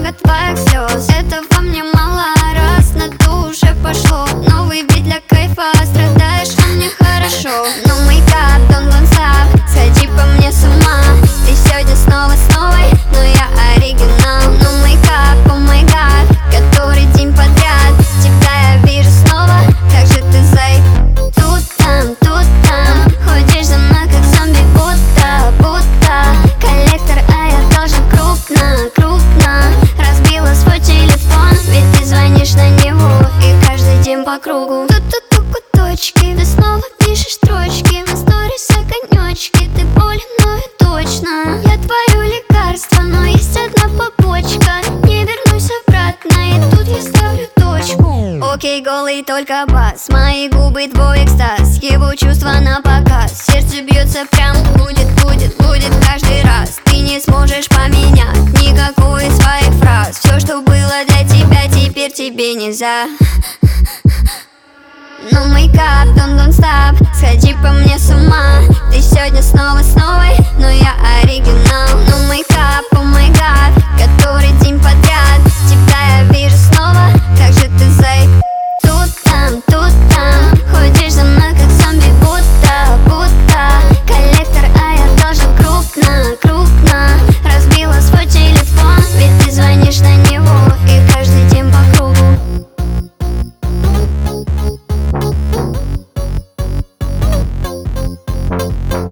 много твоих слез. Этого мне мало, раз на ту уже пошло. Новый бит для кайфа, страдаешь, а мне хорошо. Но мейкап, don't stop, сходи по мне с ума. Ты сегодня снова с новой, но я оригинал. Но мейкап, о май гад, который день подряд тебя я вижу снова. Как же ты тут там, ходишь за мной как зомби, будто коллектор, а я должен крупно разбила свой телефон, ведь ты звонишь на него и каждый день по кругу. Тут точки, ты снова пишешь строчки на сторис огонечки. Ты болен, но и точно я твое лекарство, но есть одна побочка. Не вернусь обратно, и тут я ставлю точку. Окей, голый только бас, мои губы твой экстаз, его чувства на показ. Сердце бьется прям, будет каждый раз. Ты не сможешь поменять никакую из своих фраз. Все, что было для тебя, теперь тебе нельзя. Но мейкап, don't stop, сходи по мне с ума. Ты сегодня снова с новой, но я оригинал. Но мейкап,